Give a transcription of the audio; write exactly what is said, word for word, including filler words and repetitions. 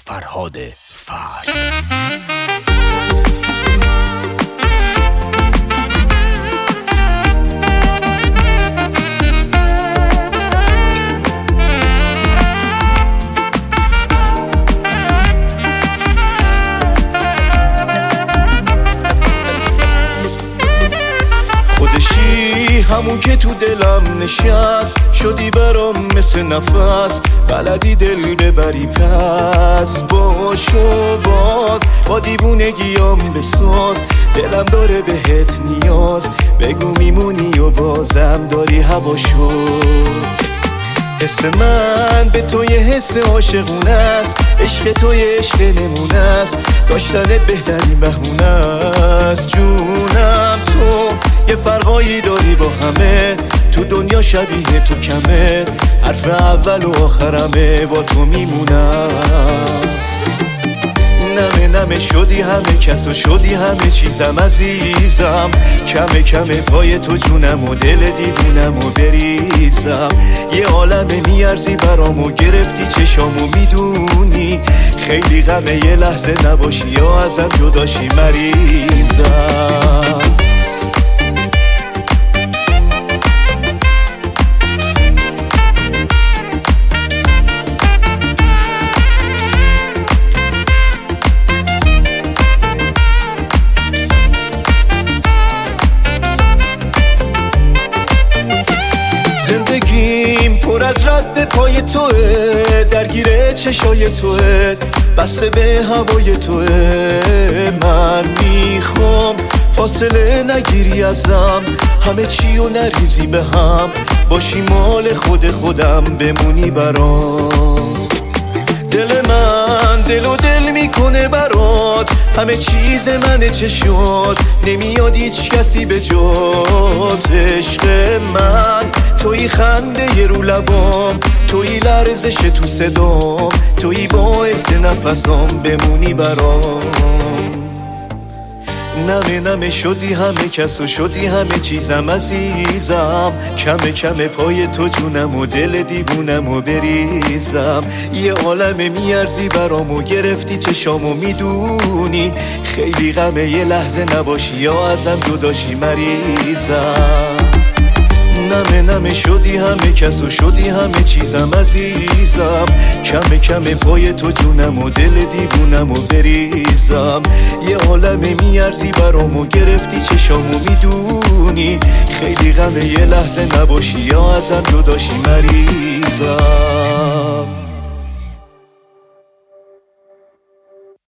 فرهاد فرد. همون که تو دلم نشست شدی برام مثل نفس، بلدی دل ببری پس باشو باز با دیوونگیام بساز، دلم داره بهت نیاز، بگو میمونی و بازم داری هواشو. حس من به تو یه حس عاشقونه است، عشق تو یه عشق نمونه است، داشتنت بهترین بهونه است. جونم تو یه فرقایی داری با همه، تو دنیا شبیه تو کمه، حرف اول و آخرمه با تو میمونم. نمه نمه شدی همه کس و شدی همه چیزم عزیزم، کمه کمه پای تو جونم و دل دیوونم و بریزم. یه عالمه میارزی برام و گرفتی چشامو میدونی، خیلی غمه یه لحظه نباشی یا ازم جداشی مریضم. زندگیم پر از رد پای توه، درگیره چشای توه، بسته به هوای توه. من میخوام فاصله نگیری ازم، همه چی و نریزی به هم، باشی مال خود خودم بمونی برام. دل من دل و دل میکنه برات، همه چیز منه چشات، نمیاد هیچ کسی به جات. عشق من توی خنده ی رو لبام، توی لرزش تو صدام، توی باعث نفسام بمونی برام. نمه نمه شدی همه کس و شدی همه چیزم عزیزم، کمه کمه پای تو جونم و دل دیوونم و بریزم. یه عالمه میارزی برام و گرفتی چشامو میدونی، خیلی غمه یه لحظه نباشی یا ازم جداشی مریضم. نمه نمه شدی همه کس و شدی همه چیزم عزیزم، کمه کمه پای تو جونم و دل دیوونم و بریزم. یه عالمه میارزی برام و گرفتی چشامو میدونی، خیلی غمه یه لحظه نباشی یا ازم جداشی مریضم.